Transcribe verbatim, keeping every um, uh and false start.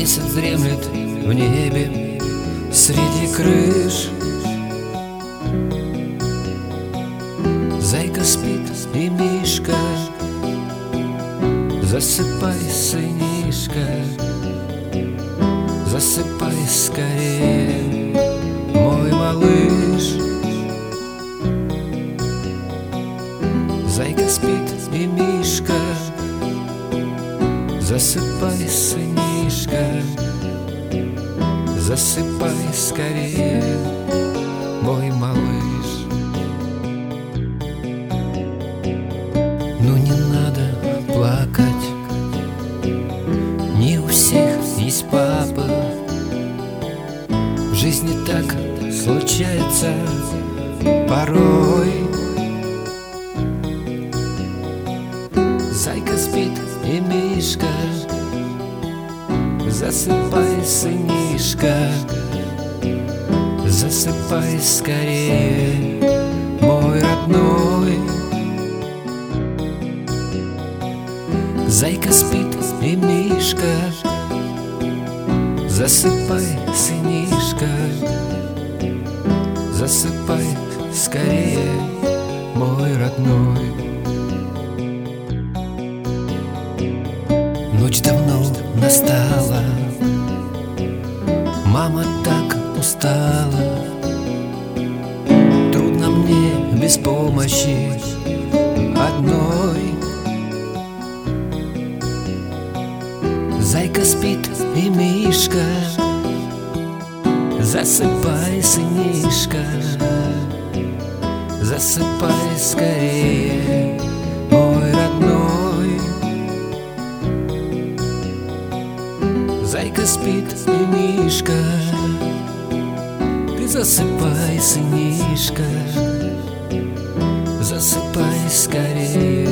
Месяц дремлет в небе среди крыш. Зайка спит и Мишка, засыпай, сынишка, засыпай скорее, мой малыш. Зайка спит и Мишка, засыпай, сынишка, засыпай скорее, мой малыш. Ну не надо плакать, не у всех есть папа. В жизни так случается порой. Зайка спит и Мишка, засыпай, сынишка, засыпай скорее, мой родной. Зайка спит и Мишка, засыпай, сынишка, засыпай скорее, мой родной. Ночь давно настала, мама так устала, трудно мне без помощи одной. Зайка спит и Мишка, засыпай, сынишка, засыпай скорее, мой родной. Зайка спит и Мишка, ты засыпай, сынишка, засыпай скорее,